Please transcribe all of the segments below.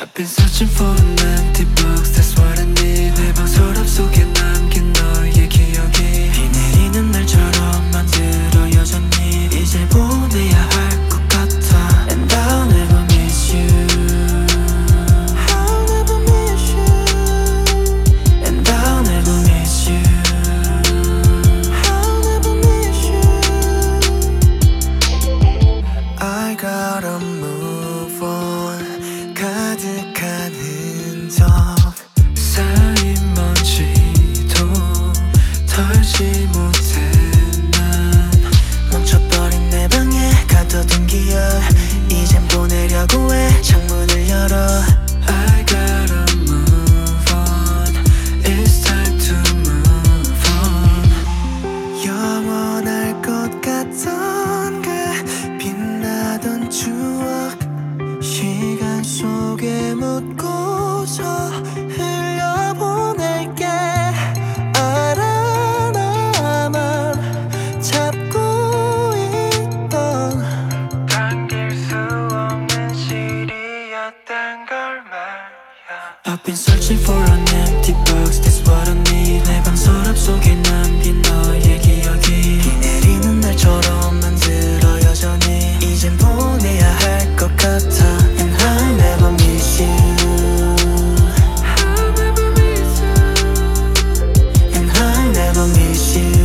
I've been searching for an empty box, that's what I need. 내 방 서랍 속에 남긴 너의 기억이 비 내리는 날처럼 만들어 여전히 이제 보내야 할 것 같아. And I'll never miss you. I'll never miss you. And I'll never miss you. I'll never miss you. I gotta move on. 가득한 흔적 쌓인 먼지도 털지 못해. 난 멈춰버린 내 방에 가둬둔 기억 이젠 보내려고 해. 창문을 열어. I gotta move on. It's time to move on. 영원할 것 같던 그 빛나던 추억 시간 속에 묻고서 흘려보낼게. 알아 나만 잡고 있던 당길 수 없는 실이었단 걸 말야. I've been searching for an empty box, that's what I need. 내 방 서랍 속에 남긴 너의 기억이 비 내리는 날처럼 만들어 여전히 이젠 보내야 할 것 같아. And I'll never miss you. I'll never miss you. And I'll never miss you.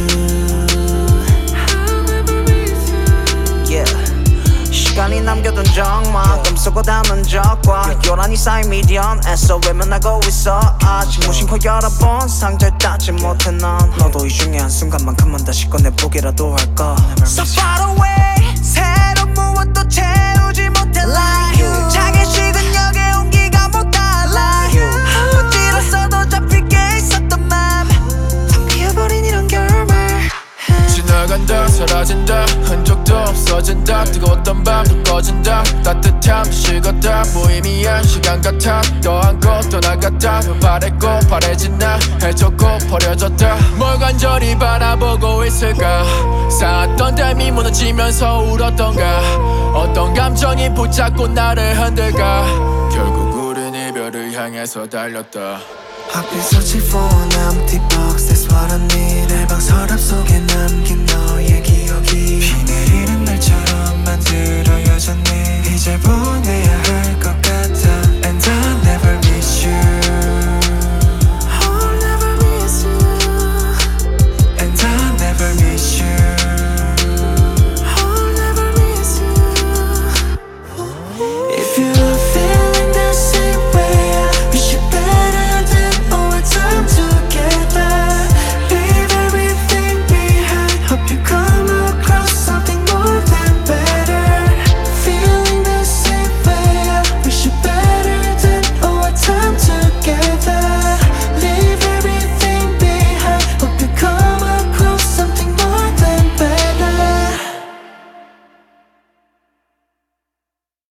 I'll never miss you. Yeah. 시간이 남겨둔 적만 꿈속고 담은 적과 요란히 쌓인 미련 애써 외면하고 있어. 아직 무심코 열어본 상자를 닫지 못해. 넌 너도 이 중에 한순간만큼만 다시 꺼내보기라도 할까. So far away 새로 무엇도 채우지 못해 like you. 자기 식은 역의 온기가 못 달라. 어찌로써도 잡힐 게 있었던 맘 텅비어버린 이런 결말. 지나간다 사라진다 흔적도 없어진다. 뜨거웠던 밤도 꺼진다. 따뜻함도 식었다. 무의미한 시간 같아. 더안고 떠나갔다. 바랬고 바래진 나 해졌고 버려졌다. 뭘 간절히 바라보고 있을까. 쌓았던 댐이 무너지면서 울었던가. 어떤 감정이 붙잡고 나를 흔들까. 결국 우린 이별을 향해서 달렸다. I've been searching for an empty box, that's what I need. 내 방 서랍 속에 남긴 너의